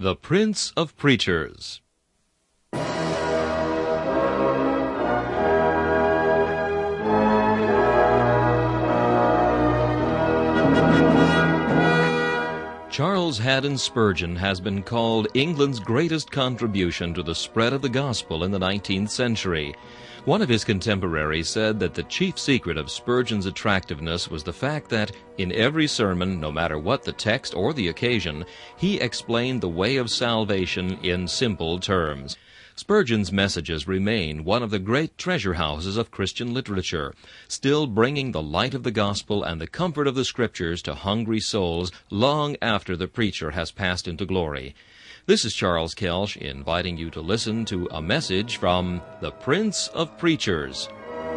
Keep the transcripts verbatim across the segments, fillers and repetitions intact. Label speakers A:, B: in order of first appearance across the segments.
A: The Prince of Preachers. Charles Haddon Spurgeon has been called England's greatest contribution to the spread of the gospel in the nineteenth century. One of his contemporaries said that the chief secret of Spurgeon's attractiveness was the fact that, in every sermon, no matter what the text or the occasion, he explained the way of salvation in simple terms. Spurgeon's messages remain one of the great treasure houses of Christian literature, still bringing the light of the gospel and the comfort of the Scriptures to hungry souls long after the preacher has passed into glory. This is Charles Kelsch inviting you to listen to a message from the Prince of Preachers.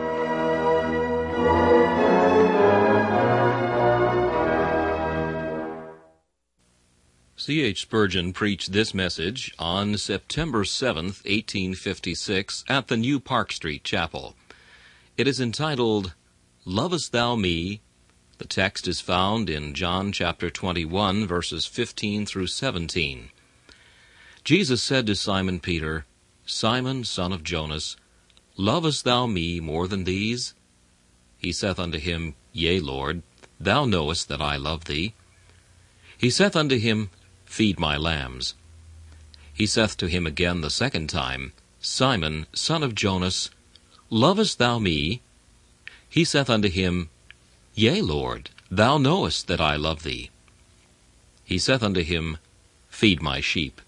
A: C H Spurgeon preached this message on September seventh, eighteen fifty-six, at the New Park Street Chapel. It is entitled, Lovest Thou Me? The text is found in John chapter twenty-one, verses fifteen through seventeen. Jesus said to Simon Peter, Simon, son of Jonas, lovest thou me more than these? He saith unto him, Yea, Lord, thou knowest that I love thee. He saith unto him, Feed my lambs. He saith to him again the second time, Simon, son of Jonas, lovest thou me? He saith unto him, Yea, Lord, thou knowest that I love thee. He saith unto him, Feed my sheep.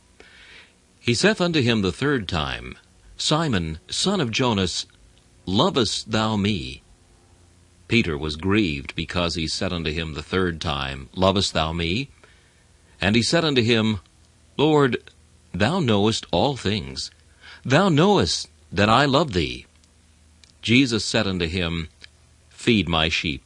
A: He saith unto him the third time, Simon, son of Jonas, lovest thou me? Peter was grieved because he said unto him the third time, Lovest thou me? And he said unto him, Lord, thou knowest all things. Thou knowest that I love thee. Jesus said unto him, Feed my sheep.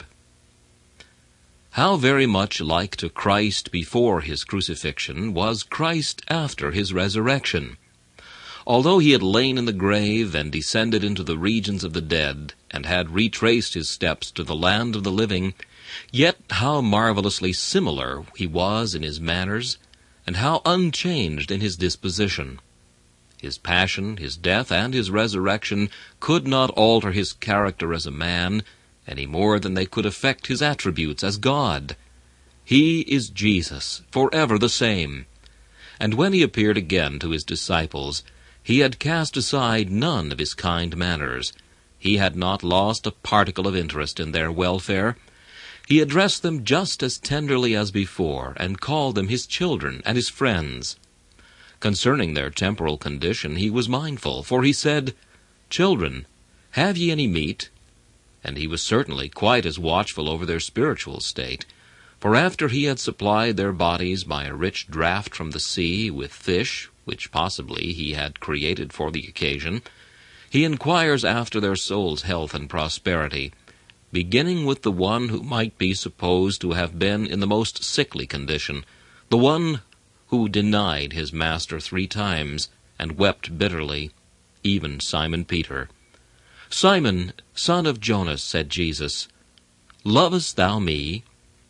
A: How very much like to Christ before his crucifixion was Christ after his resurrection. Although he had lain in the grave and descended into the regions of the dead, and had retraced his steps to the land of the living, yet how marvelously similar he was in his manners, and how unchanged in his disposition. His passion, his death, and his resurrection could not alter his character as a man, any more than they could affect his attributes as God. He is Jesus, forever the same. And when he appeared again to his disciples, he had cast aside none of his kind manners. He had not lost a particle of interest in their welfare. He addressed them just as tenderly as before, and called them his children and his friends. Concerning their temporal condition he was mindful, for he said, Children, have ye any meat? And he was certainly quite as watchful over their spiritual state, for after he had supplied their bodies by a rich draught from the sea with fish, which possibly he had created for the occasion, he inquires after their soul's health and prosperity, beginning with the one who might be supposed to have been in the most sickly condition, the one who denied his master three times and wept bitterly, even Simon Peter. Simon, son of Jonas, said Jesus, lovest thou me?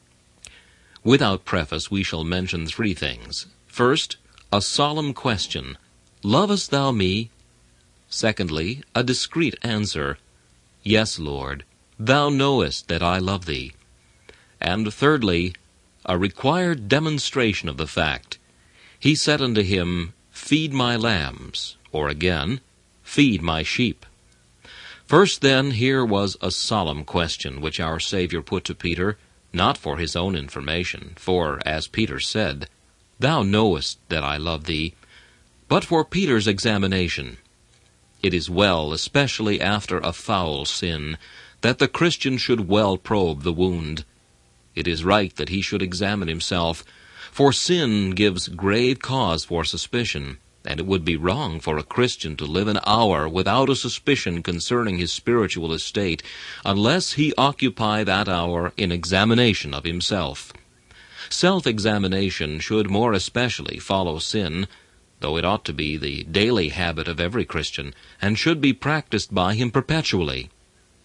A: Without preface, we shall mention three things. First, a solemn question, lovest thou me? Secondly, a discreet answer, Yes, Lord, thou knowest that I love thee. And thirdly, a required demonstration of the fact. He said unto him, Feed my lambs, or again, Feed my sheep. First, then, here was a solemn question which our Savior put to Peter, not for his own information, for, as Peter said, Thou knowest that I love thee, but for Peter's examination. It is well, especially after a foul sin, that the Christian should well probe the wound. It is right that he should examine himself, for sin gives grave cause for suspicion, and it would be wrong for a Christian to live an hour without a suspicion concerning his spiritual estate, unless he occupy that hour in examination of himself. Self-examination should more especially follow sin, though it ought to be the daily habit of every Christian, and should be practiced by him perpetually.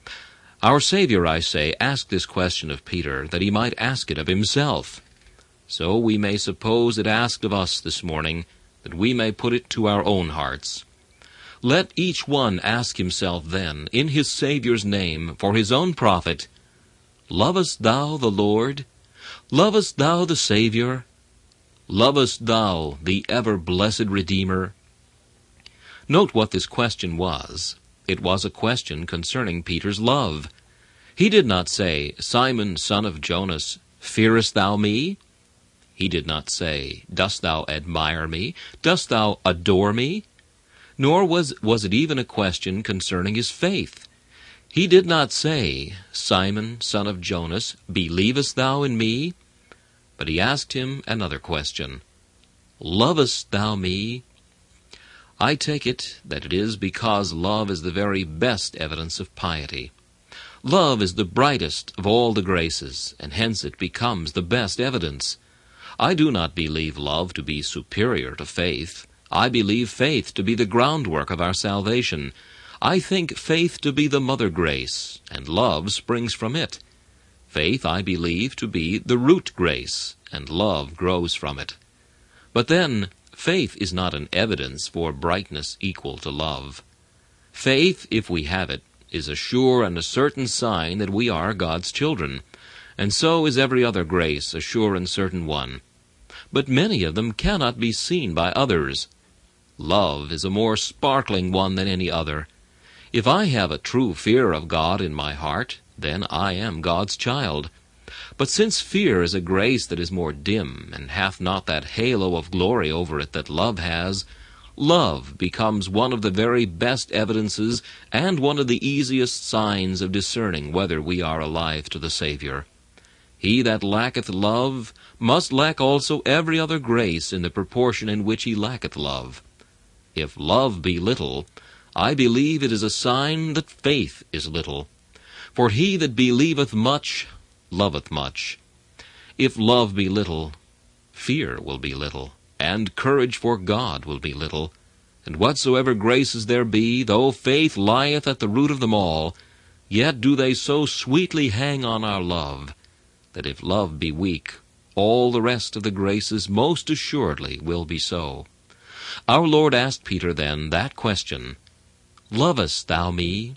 A: Our Savior, I say, asked this question of Peter, that he might ask it of himself. So we may suppose it asked of us this morning, that we may put it to our own hearts. Let each one ask himself then, in his Saviour's name, for his own profit, Lovest thou the Lord? Lovest thou the Savior? Lovest thou the ever-blessed Redeemer? Note what this question was. It was a question concerning Peter's love. He did not say, Simon, son of Jonas, fearest thou me? He did not say, Dost thou admire me? Dost thou adore me? Nor was, was it even a question concerning his faith. He did not say, Simon, son of Jonas, believest thou in me? But he asked him another question. Lovest thou me? I take it that it is because love is the very best evidence of piety. Love is the brightest of all the graces, and hence it becomes the best evidence. I do not believe love to be superior to faith. I believe faith to be the groundwork of our salvation. I think faith to be the mother grace, and love springs from it. Faith I believe to be the root grace, and love grows from it. But then, faith is not an evidence for brightness equal to love. Faith, if we have it, is a sure and a certain sign that we are God's children, and so is every other grace a sure and certain one. But many of them cannot be seen by others. Love is a more sparkling one than any other. If I have a true fear of God in my heart, then I am God's child. But since fear is a grace that is more dim, and hath not that halo of glory over it that love has, love becomes one of the very best evidences and one of the easiest signs of discerning whether we are alive to the Savior. He that lacketh love must lack also every other grace in the proportion in which he lacketh love. If love be little, I believe it is a sign that faith is little. For he that believeth much loveth much. If love be little, fear will be little, and courage for God will be little. And whatsoever graces there be, though faith lieth at the root of them all, yet do they so sweetly hang on our love, that if love be weak, all the rest of the graces most assuredly will be so. Our Lord asked Peter then that question, Lovest thou me?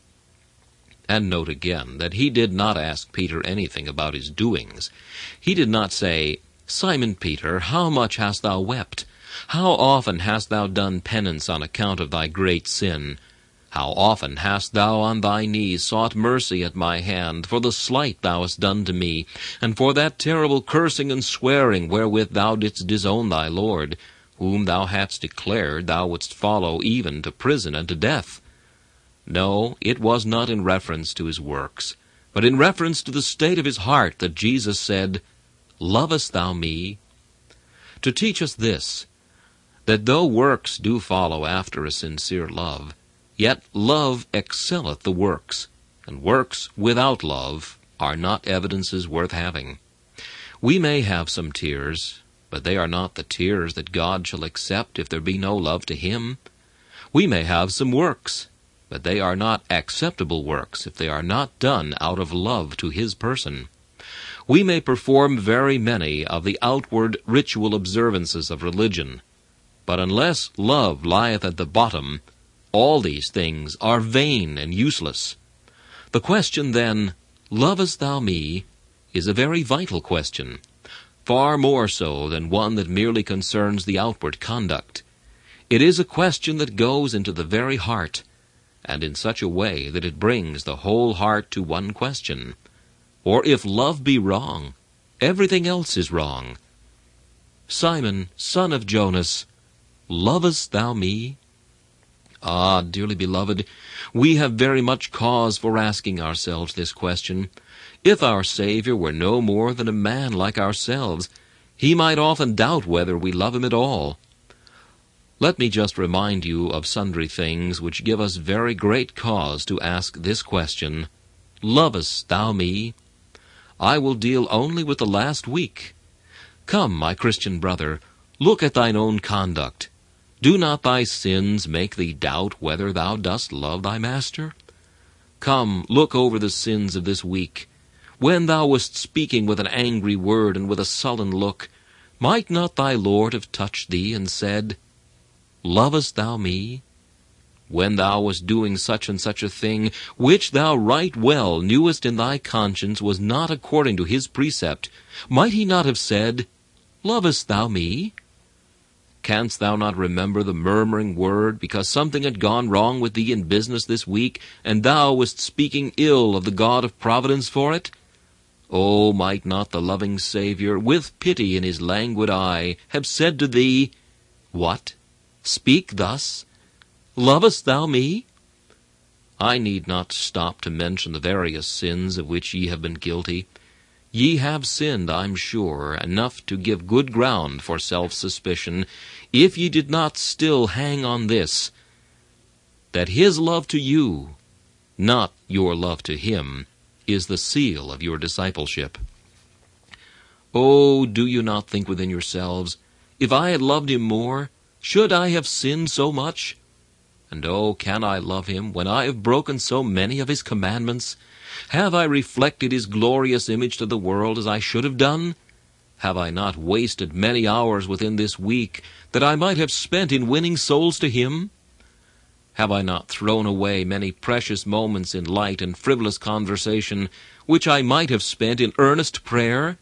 A: And note again that he did not ask Peter anything about his doings. He did not say, Simon Peter, how much hast thou wept? How often hast thou done penance on account of thy great sin? How often hast thou on thy knees sought mercy at my hand for the slight thou hast done to me, and for that terrible cursing and swearing wherewith thou didst disown thy Lord, whom thou hadst declared thou wouldst follow even to prison and to death? No, it was not in reference to his works, but in reference to the state of his heart that Jesus said, Lovest thou me? To teach us this, that though works do follow after a sincere love, yet love excelleth the works, and works without love are not evidences worth having. We may have some tears, but they are not the tears that God shall accept if there be no love to him. We may have some works, but they are not acceptable works if they are not done out of love to his person. We may perform very many of the outward ritual observances of religion, but unless love lieth at the bottom, all these things are vain and useless. The question then, Lovest thou me, is a very vital question, far more so than one that merely concerns the outward conduct. It is a question that goes into the very heart, and in such a way that it brings the whole heart to one question. Or if love be wrong, everything else is wrong. Simon, son of Jonas, lovest thou me? Ah, dearly beloved, we have very much cause for asking ourselves this question. If our Savior were no more than a man like ourselves, he might often doubt whether we love him at all. Let me just remind you of sundry things which give us very great cause to ask this question, Lovest thou me? I will deal only with the last week. Come, my Christian brother, look at thine own conduct. Do not thy sins make thee doubt whether thou dost love thy Master? Come, look over the sins of this week. When thou wast speaking with an angry word and with a sullen look, Might not thy Lord have touched thee and said, Lovest thou me? When thou wast doing such and such a thing, which thou right well knewest in thy conscience was not according to his precept, might he not have said, Lovest thou me? Canst thou not remember the murmuring word, because something had gone wrong with thee in business this week, and thou wast speaking ill of the God of providence for it? Oh, might not the loving Saviour, with pity in his languid eye, have said to thee, What? Speak thus? Lovest thou me? I need not stop to mention the various sins of which ye have been guilty. Ye have sinned, I'm sure, enough to give good ground for self-suspicion, if ye did not still hang on this, that his love to you, not your love to him, is the seal of your discipleship. Oh, do you not think within yourselves, if I had loved him more, should I have sinned so much? And oh, can I love him when I have broken so many of his commandments? Have I reflected his glorious image to the world as I should have done? Have I not wasted many hours within this week that I might have spent in winning souls to him? Have I not thrown away many precious moments in light and frivolous conversation, which I might have spent in earnest prayer?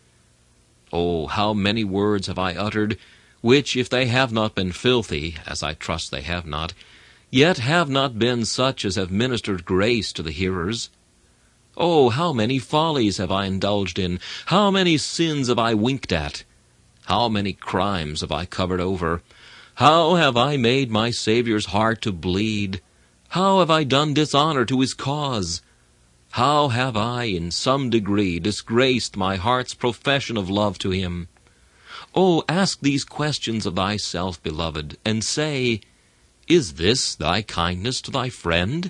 A: Oh, how many words have I uttered, which, if they have not been filthy, as I trust they have not, yet have not been such as have ministered grace to the hearers? Oh, how many follies have I indulged in! How many sins have I winked at! How many crimes have I covered over! How have I made my Saviour's heart to bleed! How have I done dishonor to his cause! How have I, in some degree, disgraced my heart's profession of love to him! Oh, ask these questions of thyself, beloved, and say, Is this thy kindness to thy friend?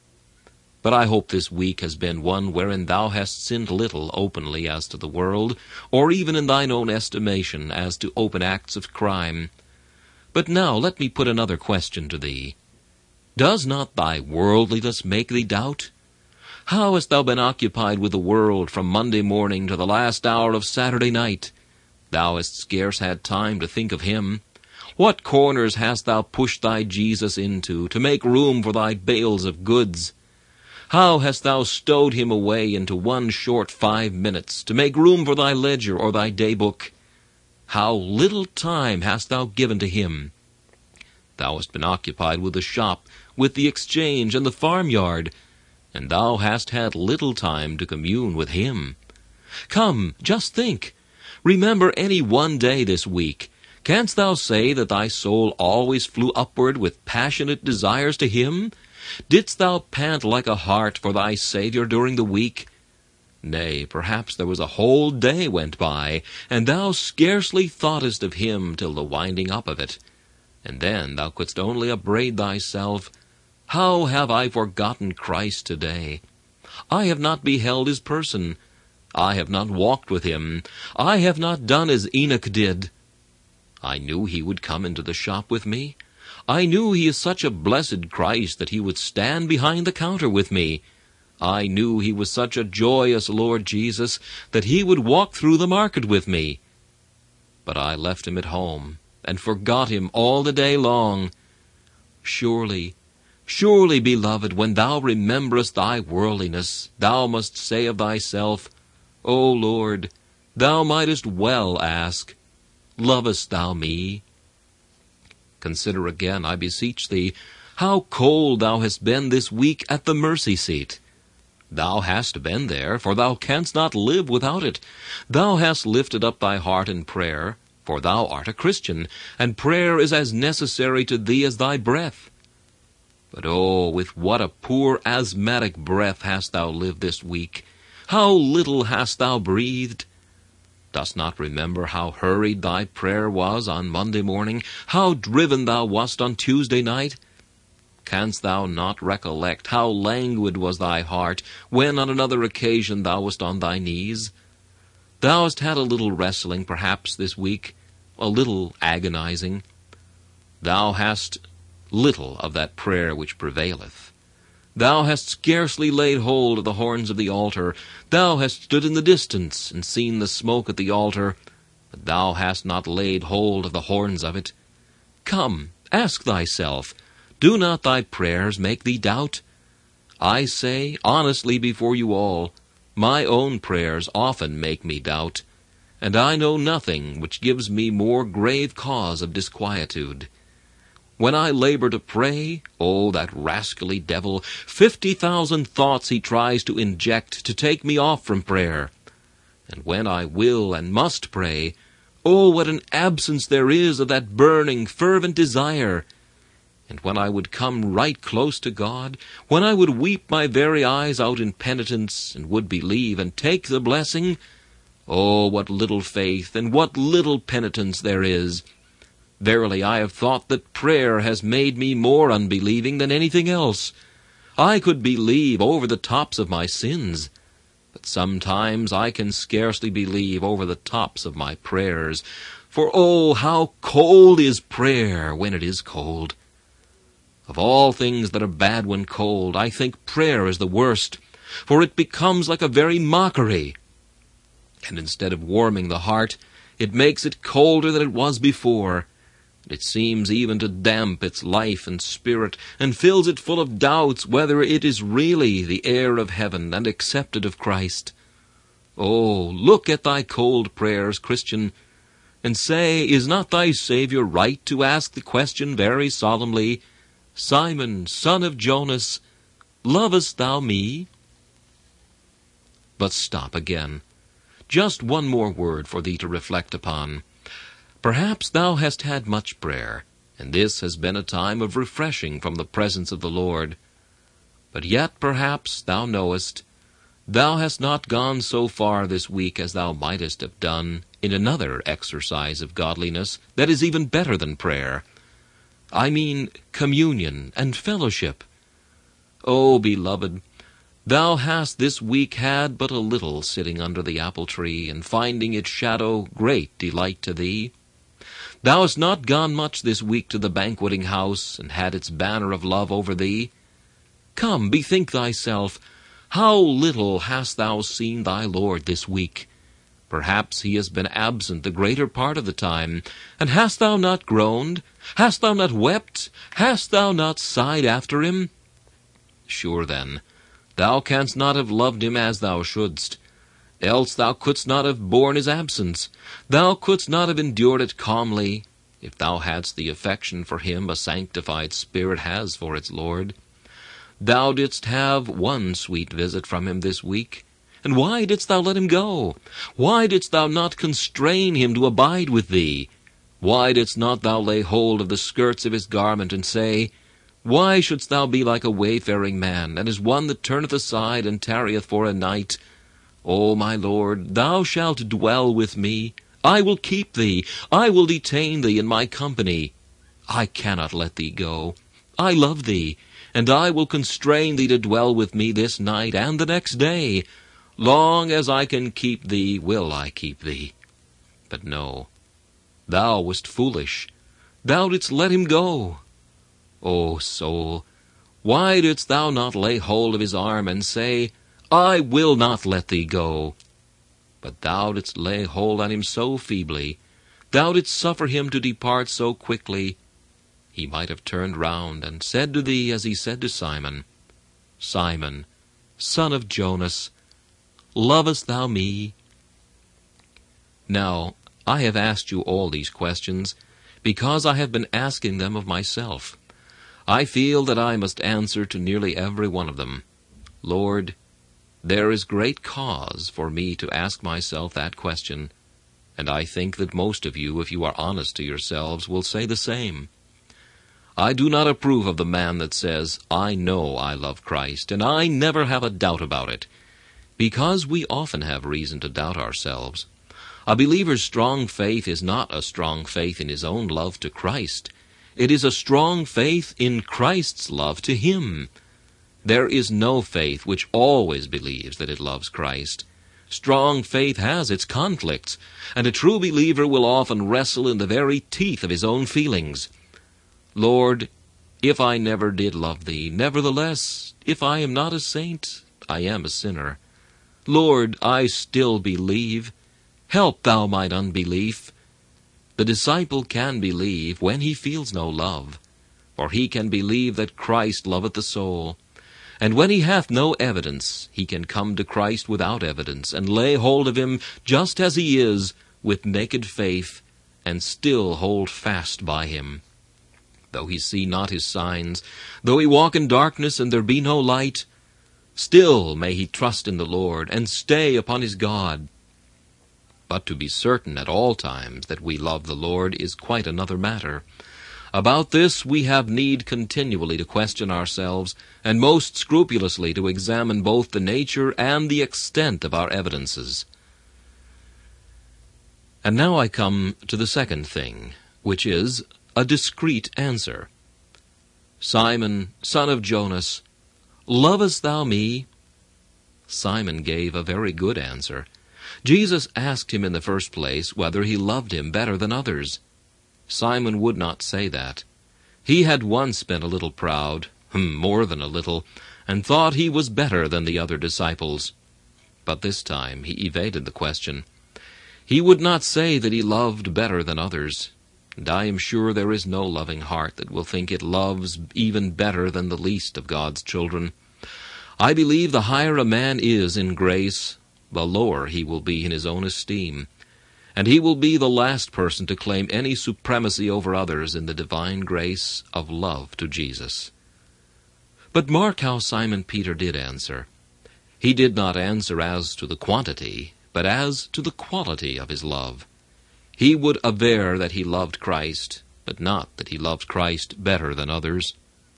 A: But I hope this week has been one wherein thou hast sinned little openly as to the world, or even in thine own estimation as to open acts of crime. But now let me put another question to thee. Does not thy worldliness make thee doubt? How hast thou been occupied with the world from Monday morning to the last hour of Saturday night? Thou hast scarce had time to think of him. What corners hast thou pushed thy Jesus into, to make room for thy bales of goods? How hast thou stowed him away into one short five minutes, to make room for thy ledger or thy day-book? How little time hast thou given to him? Thou hast been occupied with the shop, with the exchange, and the farmyard, and thou hast had little time to commune with him. Come, just think. Remember any one day this week. Canst thou say that thy soul always flew upward with passionate desires to him? Didst thou pant like a hart for thy Saviour during the week? Nay, perhaps there was a whole day went by, and thou scarcely thoughtest of him till the winding up of it. And then thou couldst only upbraid thyself, How have I forgotten Christ today? I have not beheld his person. I have not walked with him. I have not done as Enoch did. I knew he would come into the shop with me. I knew he is such a blessed Christ that he would stand behind the counter with me. I knew he was such a joyous Lord Jesus that he would walk through the market with me. But I left him at home, and forgot him all the day long. Surely, surely, beloved, when thou rememberest thy worldliness, thou must say of thyself, O Lord, thou mightest well ask, Lovest thou me? Consider again, I beseech thee, how cold thou hast been this week at the mercy seat. Thou hast been there, for thou canst not live without it. Thou hast lifted up thy heart in prayer, for thou art a Christian, and prayer is as necessary to thee as thy breath. But oh, with what a poor asthmatic breath hast thou lived this week! How little hast thou breathed! Dost not remember how hurried thy prayer was on Monday morning, how driven thou wast on Tuesday night? Canst thou not recollect how languid was thy heart when on another occasion thou wast on thy knees? Thou hast had a little wrestling, perhaps, this week, a little agonizing. Thou hast little of that prayer which prevaileth. Thou hast scarcely laid hold of the horns of the altar. Thou hast stood in the distance and seen the smoke at the altar, but thou hast not laid hold of the horns of it. Come, ask thyself, do not thy prayers make thee doubt? I say honestly before you all, my own prayers often make me doubt, and I know nothing which gives me more grave cause of disquietude. When I labor to pray, oh, that rascally devil, fifty thousand thoughts he tries to inject to take me off from prayer. And when I will and must pray, oh, what an absence there is of that burning, fervent desire. And when I would come right close to God, when I would weep my very eyes out in penitence, and would believe and take the blessing, oh, what little faith and what little penitence there is. Verily, I have thought that prayer has made me more unbelieving than anything else. I could believe over the tops of my sins, but sometimes I can scarcely believe over the tops of my prayers. For oh, how cold is prayer when it is cold! Of all things that are bad when cold, I think prayer is the worst, for it becomes like a very mockery. And instead of warming the heart, it makes it colder than it was before. It seems even to damp its life and spirit, and fills it full of doubts whether it is really the heir of heaven and accepted of Christ. Oh, look at thy cold prayers, Christian, and say, is not thy Savior right to ask the question very solemnly, Simon, son of Jonas, lovest thou me? But stop again. Just one more word for thee to reflect upon. Perhaps thou hast had much prayer, and this has been a time of refreshing from the presence of the Lord. But yet, perhaps, thou knowest, thou hast not gone so far this week as thou mightest have done in another exercise of godliness that is even better than prayer. I mean communion and fellowship. Oh, beloved, thou hast this week had but a little sitting under the apple tree, and finding its shadow great delight to thee. Thou hast not gone much this week to the banqueting house, and had its banner of love over thee. Come, bethink thyself, how little hast thou seen thy Lord this week? Perhaps he has been absent the greater part of the time, and hast thou not groaned? Hast thou not wept? Hast thou not sighed after him? Sure then, thou canst not have loved him as thou shouldst, else thou couldst not have borne his absence. Thou couldst not have endured it calmly, if thou hadst the affection for him a sanctified spirit has for its Lord. Thou didst have one sweet visit from him this week, and why didst thou let him go? Why didst thou not constrain him to abide with thee? Why didst not thou lay hold of the skirts of his garment, and say, Why shouldst thou be like a wayfaring man, and as one that turneth aside and tarrieth for a night? O my Lord, thou shalt dwell with me. I will keep thee. I will detain thee in my company. I cannot let thee go. I love thee, and I will constrain thee to dwell with me this night and the next day. Long as I can keep thee, will I keep thee. But no, thou wast foolish. Thou didst let him go. O soul, why didst thou not lay hold of his arm and say, I will not let thee go? But thou didst lay hold on him so feebly, thou didst suffer him to depart so quickly. He might have turned round and said to thee as he said to Simon, Simon, son of Jonas, lovest thou me? Now, I have asked you all these questions because I have been asking them of myself. I feel that I must answer to nearly every one of them. Lord, there is great cause for me to ask myself that question, and I think that most of you, if you are honest to yourselves, will say the same. I do not approve of the man that says, I know I love Christ, and I never have a doubt about it, because we often have reason to doubt ourselves. A believer's strong faith is not a strong faith in his own love to Christ. It is a strong faith in Christ's love to him. There is no faith which always believes that it loves Christ. Strong faith has its conflicts, and a true believer will often wrestle in the very teeth of his own feelings. Lord, if I never did love thee, nevertheless, if I am not a saint, I am a sinner. Lord, I still believe. Help thou mine unbelief. The disciple can believe when he feels no love, for he can believe that Christ loveth the soul. And when he hath no evidence, he can come to Christ without evidence, and lay hold of him just as he is, with naked faith, and still hold fast by him. Though he see not his signs, though he walk in darkness, and there be no light, still may he trust in the Lord, and stay upon his God. But to be certain at all times that we love the Lord is quite another matter. About this we have need continually to question ourselves, and most scrupulously to examine both the nature and the extent of our evidences. And now I come to the second thing, which is a discreet answer. Simon, son of Jonas, lovest thou me? Simon gave a very good answer. Jesus asked him in the first place whether he loved him better than others. Simon would not say that. He had once been a little proud, more than a little, and thought he was better than the other disciples. But this time he evaded the question. He would not say that he loved better than others, and I am sure there is no loving heart that will think it loves even better than the least of God's children. I believe the higher a man is in grace, the lower he will be in his own esteem, and he will be the last person to claim any supremacy over others in the divine grace of love to Jesus. But mark how Simon Peter did answer. He did not answer as to the quantity, but as to the quality of his love. He would aver that he loved Christ, but not that he loved Christ better than others.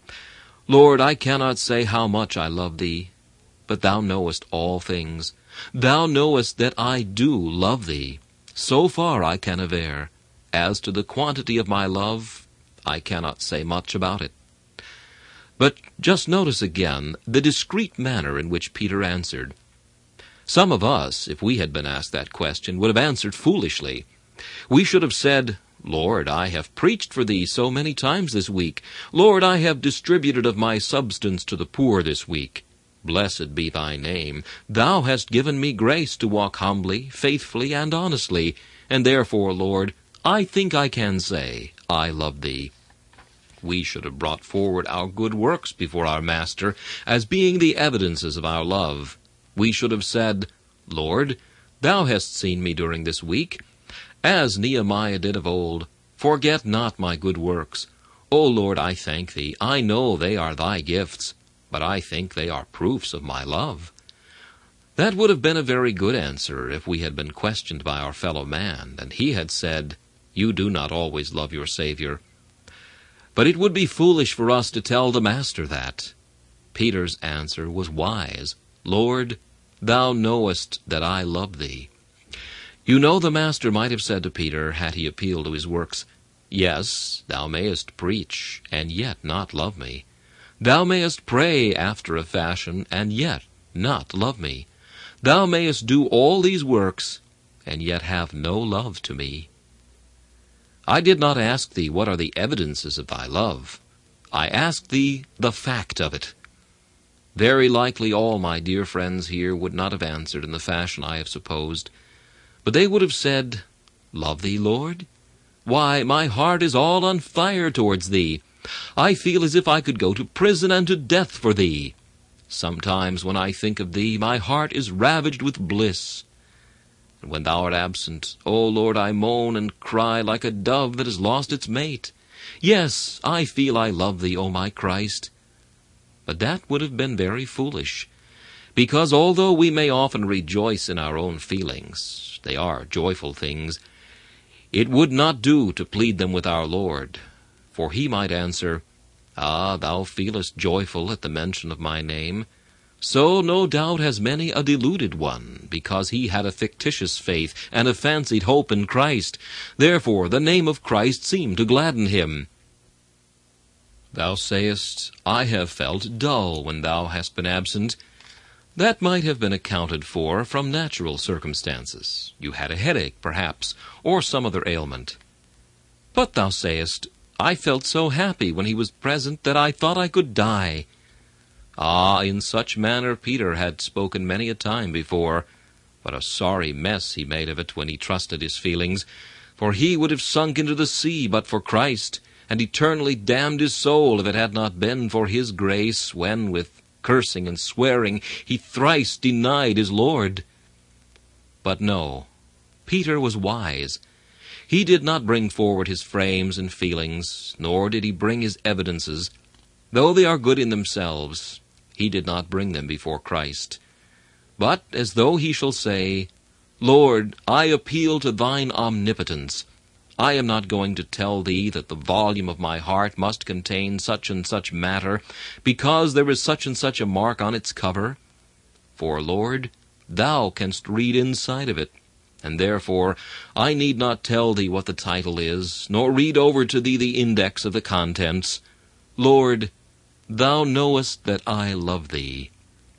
A: Lord, I cannot say how much I love thee, but thou knowest all things. Thou knowest that I do love thee. So far I can aver. As to the quantity of my love, I cannot say much about it. But just notice again the discreet manner in which Peter answered. Some of us, if we had been asked that question, would have answered foolishly. We should have said, Lord, I have preached for thee so many times this week. Lord, I have distributed of my substance to the poor this week. Blessed be thy name. Thou hast given me grace to walk humbly, faithfully, and honestly, and therefore, Lord, I think I can say, I love thee. We should have brought forward our good works before our Master as being the evidences of our love. We should have said, Lord, thou hast seen me during this week, as Nehemiah did of old. Forget not my good works. O Lord, I thank thee. I know they are thy gifts, but I think they are proofs of my love. That would have been a very good answer if we had been questioned by our fellow man, and he had said, You do not always love your Savior. But it would be foolish for us to tell the Master that. Peter's answer was wise. Lord, thou knowest that I love thee. You know, the Master might have said to Peter, had he appealed to his works, Yes, thou mayest preach, and yet not love me. Thou mayest pray after a fashion, and yet not love me. Thou mayest do all these works, and yet have no love to me. I did not ask thee what are the evidences of thy love. I asked thee the fact of it. Very likely all my dear friends here would not have answered in the fashion I have supposed, but they would have said, Love thee, Lord? Why, my heart is all on fire towards thee. I feel as if I could go to prison and to death for thee. Sometimes when I think of thee, my heart is ravaged with bliss. And when thou art absent, O Lord, I moan and cry like a dove that has lost its mate. Yes, I feel I love thee, O my Christ. But that would have been very foolish, because although we may often rejoice in our own feelings, they are joyful things, it would not do to plead them with our Lord, for he might answer, Ah, thou feelest joyful at the mention of my name. So no doubt has many a deluded one, because he had a fictitious faith and a fancied hope in Christ. Therefore the name of Christ seemed to gladden him. Thou sayest, I have felt dull when thou hast been absent. That might have been accounted for from natural circumstances. You had a headache, perhaps, or some other ailment. But thou sayest, I felt so happy when he was present that I thought I could die. Ah, in such manner Peter had spoken many a time before. What a sorry mess he made of it when he trusted his feelings, for he would have sunk into the sea but for Christ, and eternally damned his soul if it had not been for his grace, when, with cursing and swearing, he thrice denied his Lord. But no, Peter was wise. He did not bring forward his frames and feelings, nor did he bring his evidences. Though they are good in themselves, he did not bring them before Christ. But as though he shall say, Lord, I appeal to thine omnipotence. I am not going to tell thee that the volume of my heart must contain such and such matter, because there is such and such a mark on its cover. For, Lord, thou canst read inside of it, and therefore I need not tell thee what the title is, nor read over to thee the index of the contents. Lord, thou knowest that I love thee.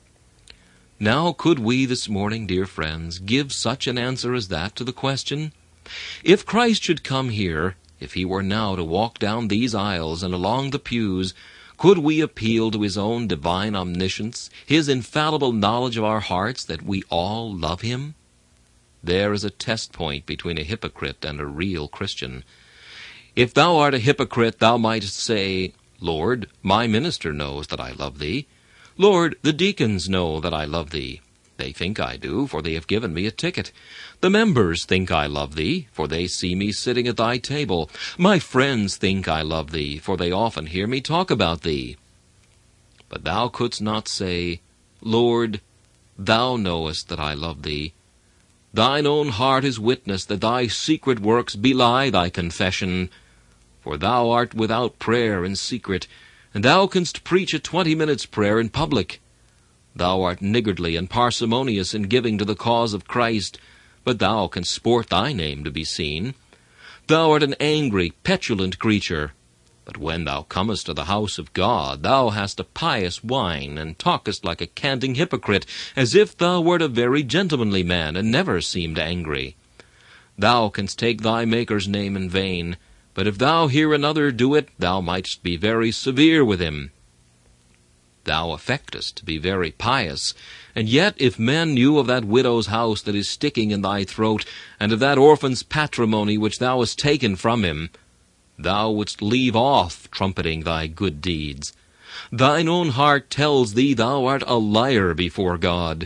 A: Now could we this morning, dear friends, give such an answer as that to the question? If Christ should come here, if he were now to walk down these aisles and along the pews, could we appeal to his own divine omniscience, his infallible knowledge of our hearts, that we all love him? There is a test point between a hypocrite and a real Christian. If thou art a hypocrite, thou mightest say, Lord, my minister knows that I love thee. Lord, the deacons know that I love thee. They think I do, for they have given me a ticket. The members think I love thee, for they see me sitting at thy table. My friends think I love thee, for they often hear me talk about thee. But thou couldst not say, Lord, thou knowest that I love thee. Thine own heart is witness that thy secret works belie thy confession. For thou art without prayer in secret, and thou canst preach a twenty minutes' prayer in public. Thou art niggardly and parsimonious in giving to the cause of Christ, but thou canst sport thy name to be seen. Thou art an angry, petulant creature, but when thou comest to the house of God, thou hast a pious whine, and talkest like a canting hypocrite, as if thou wert a very gentlemanly man, and never seemed angry. Thou canst take thy Maker's name in vain, but if thou hear another do it, thou mightst be very severe with him. Thou affectest to be very pious, and yet if men knew of that widow's house that is sticking in thy throat, and of that orphan's patrimony which thou hast taken from him, thou wouldst leave off trumpeting thy good deeds. Thine own heart tells thee thou art a liar before God.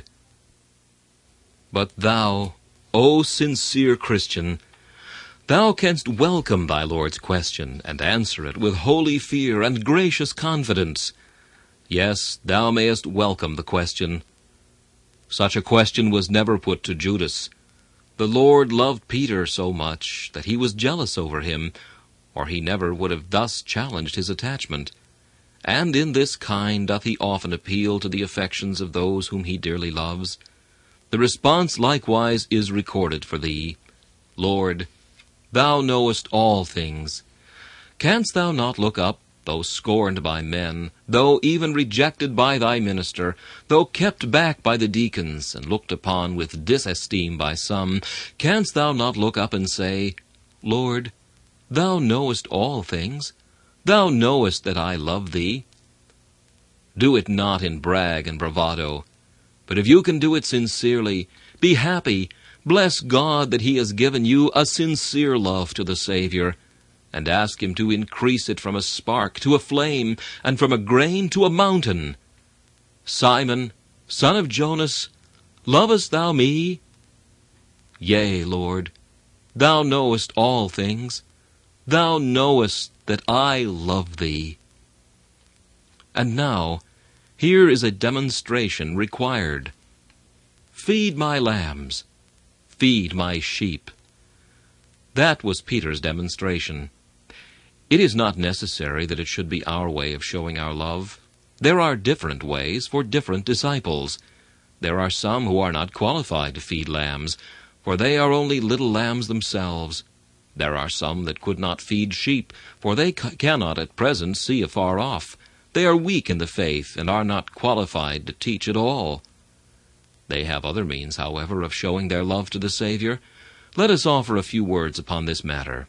A: But thou, O sincere Christian, thou canst welcome thy Lord's question, and answer it with holy fear and gracious confidence. Yes, thou mayest welcome the question. Such a question was never put to Judas. The Lord loved Peter so much that he was jealous over him, or he never would have thus challenged his attachment. And in this kind doth he often appeal to the affections of those whom he dearly loves. The response likewise is recorded for thee. Lord, thou knowest all things. Canst thou not look up, though scorned by men, though even rejected by thy minister, though kept back by the deacons, and looked upon with disesteem by some, canst thou not look up and say, Lord, thou knowest all things. Thou knowest that I love thee. Do it not in brag and bravado, but if you can do it sincerely, be happy. Bless God that he has given you a sincere love to the Savior, and ask him to increase it from a spark to a flame, and from a grain to a mountain. Simon, son of Jonas, lovest thou me? Yea, Lord, thou knowest all things. Thou knowest that I love thee. And now, here is a demonstration required. Feed my lambs. Feed my sheep. That was Peter's demonstration. It is not necessary that it should be our way of showing our love. There are different ways for different disciples. There are some who are not qualified to feed lambs, for they are only little lambs themselves. There are some that could not feed sheep, for they ca- cannot at present see afar off. They are weak in the faith, and are not qualified to teach at all. They have other means, however, of showing their love to the Savior. Let us offer a few words upon this matter.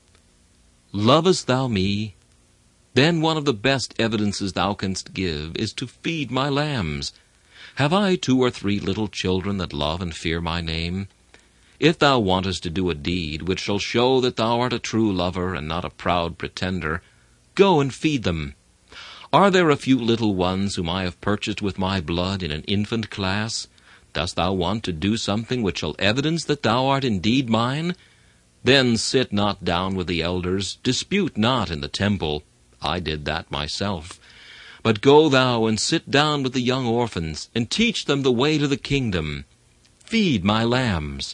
A: Lovest thou me? Then one of the best evidences thou canst give is to feed my lambs. Have I two or three little children that love and fear my name? If thou wantest to do a deed which shall show that thou art a true lover and not a proud pretender, go and feed them. Are there a few little ones whom I have purchased with my blood in an infant class? Dost thou want to do something which shall evidence that thou art indeed mine? Then sit not down with the elders, dispute not in the temple. I did that myself. But go thou and sit down with the young orphans, and teach them the way to the kingdom. Feed my lambs.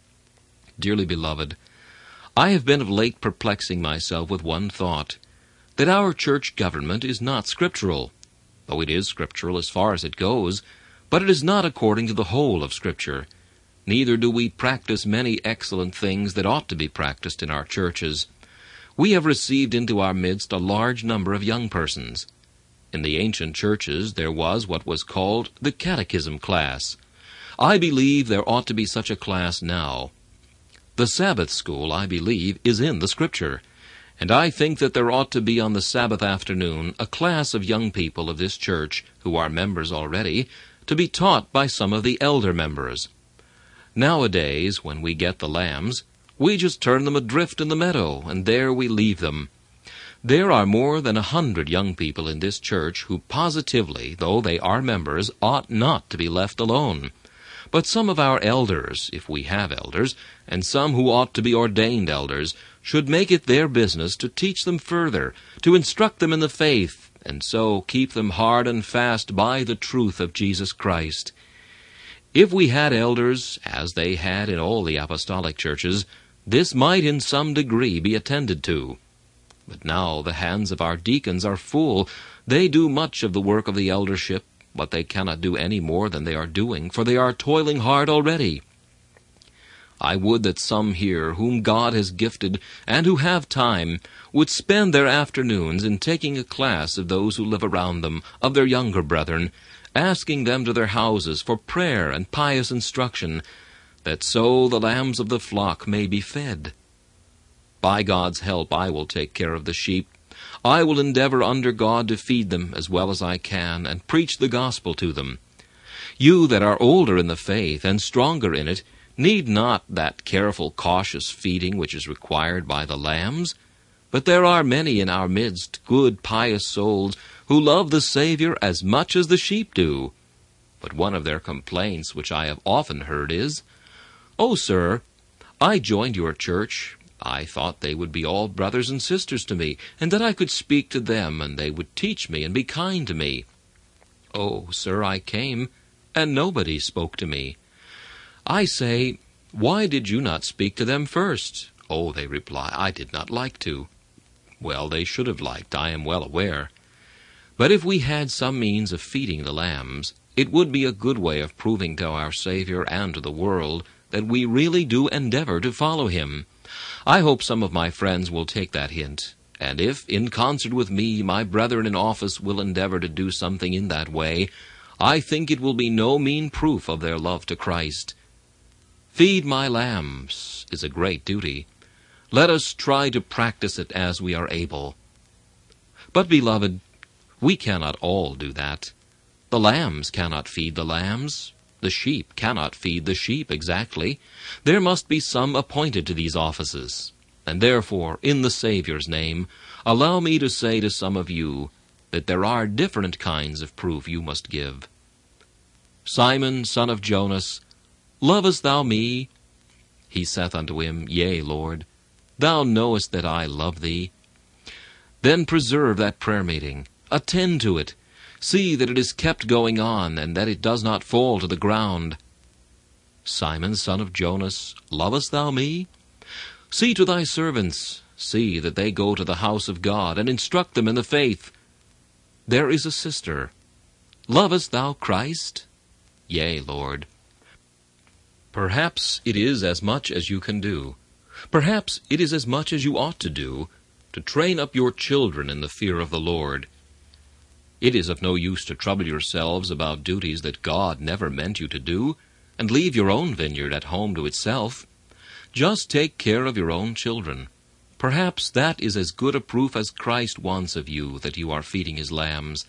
A: Dearly beloved, I have been of late perplexing myself with one thought, that our church government is not scriptural. Though it is scriptural as far as it goes, but it is not according to the whole of Scripture. Neither do we practice many excellent things that ought to be practiced in our churches. We have received into our midst a large number of young persons. In the ancient churches there was what was called the catechism class. I believe there ought to be such a class now. The Sabbath school, I believe, is in the Scripture, and I think that there ought to be on the Sabbath afternoon a class of young people of this church, who are members already, to be taught by some of the elder members. Nowadays, when we get the lambs, we just turn them adrift in the meadow, and there we leave them. There are more than a hundred young people in this church who positively, though they are members, ought not to be left alone. But some of our elders, if we have elders, and some who ought to be ordained elders, should make it their business to teach them further, to instruct them in the faith, and so keep them hard and fast by the truth of Jesus Christ. If we had elders, as they had in all the apostolic churches, this might in some degree be attended to. But now the hands of our deacons are full. They do much of the work of the eldership, but they cannot do any more than they are doing, for they are toiling hard already. I would that some here, whom God has gifted, and who have time, would spend their afternoons in taking a class of those who live around them, of their younger brethren, asking them to their houses for prayer and pious instruction, that so the lambs of the flock may be fed. By God's help I will take care of the sheep. I will endeavor under God to feed them as well as I can, and preach the gospel to them. You that are older in the faith and stronger in it need not that careful, cautious feeding which is required by the lambs. But there are many in our midst, good, pious souls, who love the Savior as much as the sheep do. But one of their complaints, which I have often heard, is, "Oh, sir, I joined your church. I thought they would be all brothers and sisters to me, and that I could speak to them, and they would teach me and be kind to me. Oh, sir, I came, and nobody spoke to me. I say, why did you not speak to them first? Oh, they reply, I did not like to. Well, they should have liked, I am well aware. But if we had some means of feeding the lambs, it would be a good way of proving to our Savior and to the world that we really do endeavor to follow him. I hope some of my friends will take that hint, and if, in concert with me, my brethren in office will endeavor to do something in that way, I think it will be no mean proof of their love to Christ. Feed my lambs is a great duty. Let us try to practice it as we are able. But, beloved, we cannot all do that. The lambs cannot feed the lambs. The sheep cannot feed the sheep exactly. There must be some appointed to these offices. And therefore, in the Savior's name, allow me to say to some of you that there are different kinds of proof you must give. Simon, son of Jonas, lovest thou me? He saith unto him, Yea, Lord, thou knowest that I love thee. Then preserve that prayer meeting. Attend to it. See that it is kept going on, and that it does not fall to the ground. Simon, son of Jonas, lovest thou me? See to thy servants. See that they go to the house of God, and instruct them in the faith. There is a sister. Lovest thou Christ? Yea, Lord. Perhaps it is as much as you can do. Perhaps it is as much as you ought to do, to train up your children in the fear of the Lord. It is of no use to trouble yourselves about duties that God never meant you to do, and leave your own vineyard at home to itself. Just take care of your own children. Perhaps that is as good a proof as Christ wants of you that you are feeding his lambs.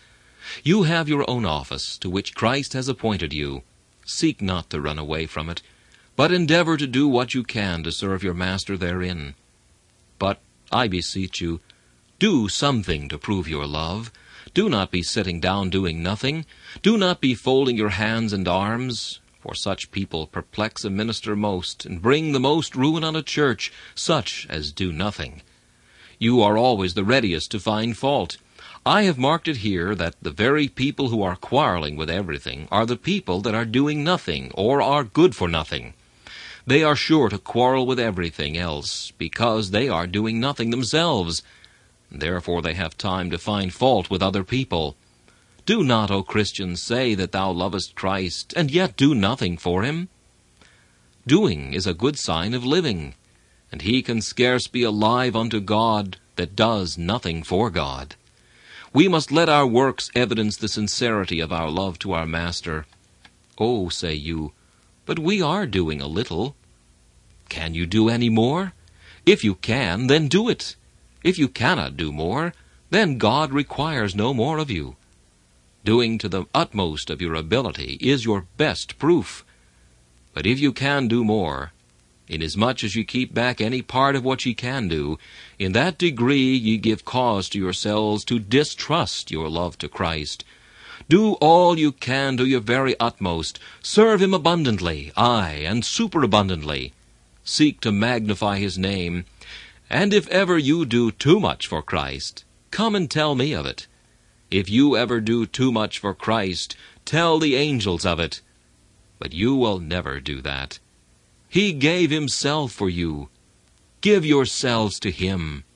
A: You have your own office, to which Christ has appointed you. Seek not to run away from it, but endeavor to do what you can to serve your Master therein. But, I beseech you, do something to prove your love. Do not be sitting down doing nothing. Do not be folding your hands and arms, for such people perplex a minister most, and bring the most ruin on a church, such as do nothing. You are always the readiest to find fault. I have marked it here that the very people who are quarreling with everything are the people that are doing nothing, or are good for nothing. They are sure to quarrel with everything else, because they are doing nothing themselves. Therefore they have time to find fault with other people. Do not, O Christian, say that thou lovest Christ, and yet do nothing for him. Doing is a good sign of living, and he can scarce be alive unto God that does nothing for God. We must let our works evidence the sincerity of our love to our Master. Oh, say you, but we are doing a little. Can you do any more? If you can, then do it. If you cannot do more, then God requires no more of you. Doing to the utmost of your ability is your best proof. But if you can do more, inasmuch as ye keep back any part of what ye can do, in that degree ye give cause to yourselves to distrust your love to Christ. Do all you can to your very utmost. Serve him abundantly, aye, and superabundantly. Seek to magnify his name. And if ever you do too much for Christ, come and tell me of it. If you ever do too much for Christ, tell the angels of it. But you will never do that. He gave himself for you. Give yourselves to him.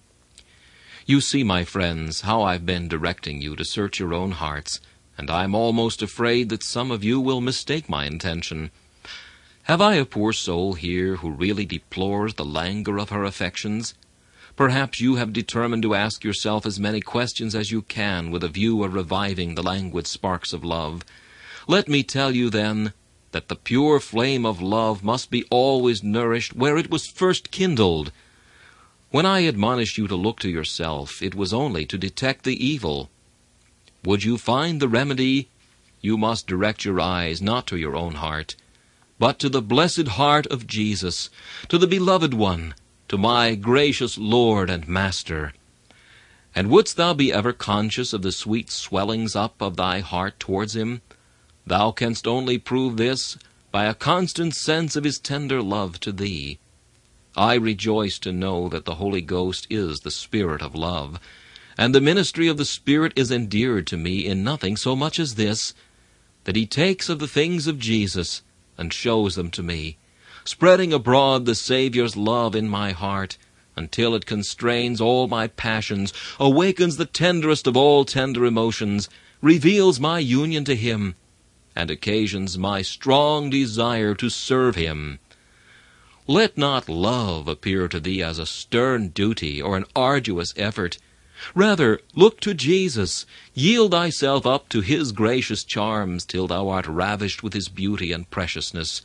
A: You see, my friends, how I've been directing you to search your own hearts, and I'm almost afraid that some of you will mistake my intention. Have I a poor soul here who really deplores the languor of her affections? Perhaps you have determined to ask yourself as many questions as you can with a view of reviving the languid sparks of love. Let me tell you, then, that the pure flame of love must be always nourished where it was first kindled. When I admonished you to look to yourself, it was only to detect the evil. Would you find the remedy? You must direct your eyes not to your own heart, but to the blessed heart of Jesus, to the beloved one, to my gracious Lord and Master. And wouldst thou be ever conscious of the sweet swellings up of thy heart towards him? Thou canst only prove this by a constant sense of his tender love to thee. I rejoice to know that the Holy Ghost is the Spirit of love, and the ministry of the Spirit is endeared to me in nothing so much as this, that he takes of the things of Jesus and shows them to me, spreading abroad the Saviour's love in my heart, until it constrains all my passions, awakens the tenderest of all tender emotions, reveals my union to him, and occasions my strong desire to serve him. Let not love appear to thee as a stern duty or an arduous effort. Rather, look to Jesus, yield thyself up to his gracious charms, till thou art ravished with his beauty and preciousness.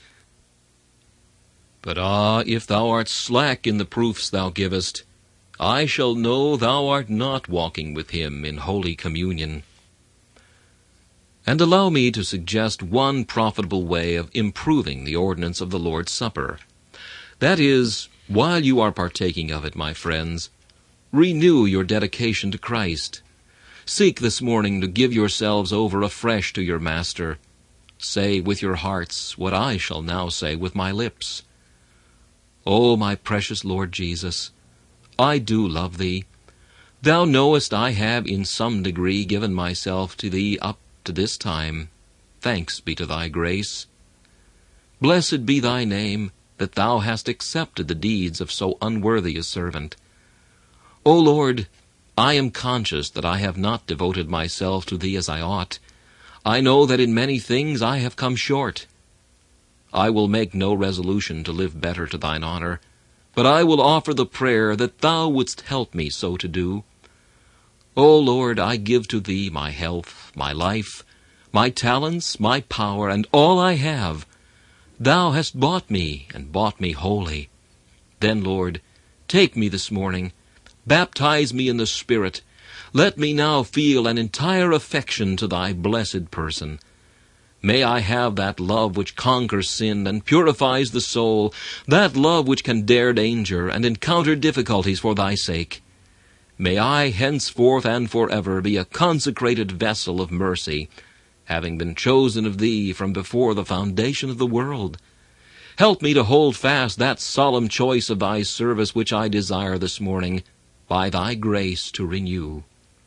A: But ah, if thou art slack in the proofs thou givest, I shall know thou art not walking with him in holy communion. And allow me to suggest one profitable way of improving the ordinance of the Lord's Supper. That is, while you are partaking of it, my friends, renew your dedication to Christ. Seek this morning to give yourselves over afresh to your Master. Say with your hearts what I shall now say with my lips. O my precious Lord Jesus, I do love thee. Thou knowest I have in some degree given myself to thee up to this time. Thanks be to thy grace. Blessed be thy name, that thou hast accepted the deeds of so unworthy a servant. O Lord, I am conscious that I have not devoted myself to thee as I ought. I know that in many things I have come short. I will make no resolution to live better to thine honor, but I will offer the prayer that thou wouldst help me so to do. O Lord, I give to thee my health, my life, my talents, my power, and all I have. Thou hast bought me, and bought me wholly. Then, Lord, take me this morning, baptize me in the Spirit, let me now feel an entire affection to thy blessed person. May I have that love which conquers sin and purifies the soul, that love which can dare danger and encounter difficulties for thy sake. May I henceforth and forever be a consecrated vessel of mercy, having been chosen of thee from before the foundation of the world. Help me to hold fast that solemn choice of thy service which I desire this morning, by thy grace to renew.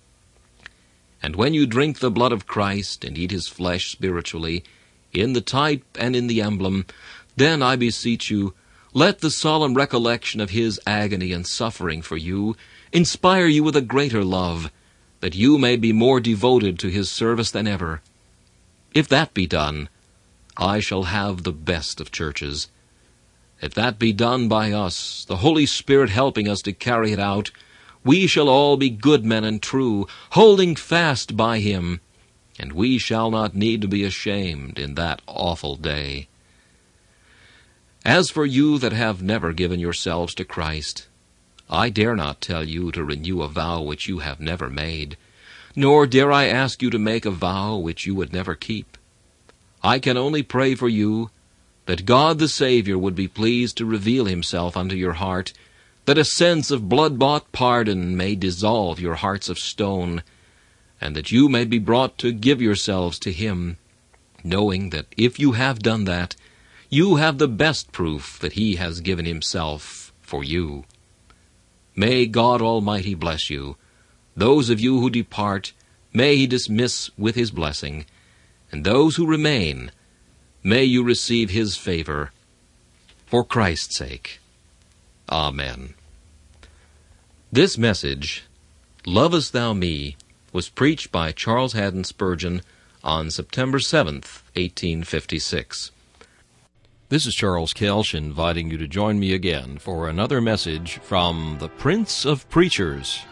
A: And when you drink the blood of Christ and eat his flesh spiritually, in the type and in the emblem, then I beseech you, let the solemn recollection of his agony and suffering for you inspire you with a greater love, that you may be more devoted to his service than ever. If that be done, I shall have the best of churches. If that be done by us, the Holy Spirit helping us to carry it out, we shall all be good men and true, holding fast by him, and we shall not need to be ashamed in that awful day. As for you that have never given yourselves to Christ, I dare not tell you to renew a vow which you have never made, nor dare I ask you to make a vow which you would never keep. I can only pray for you that God the Savior would be pleased to reveal himself unto your heart, that a sense of blood-bought pardon may dissolve your hearts of stone, and that you may be brought to give yourselves to him, knowing that if you have done that, you have the best proof that he has given himself for you. May God Almighty bless you. Those of you who depart, may he dismiss with his blessing, and those who remain, may you receive his favor, for Christ's sake. Amen. This message, Lovest Thou Me, was preached by Charles Haddon Spurgeon on September seventh, eighteen fifty-six. This is Charles Kelsch inviting you to join me again for another message from the Prince of Preachers.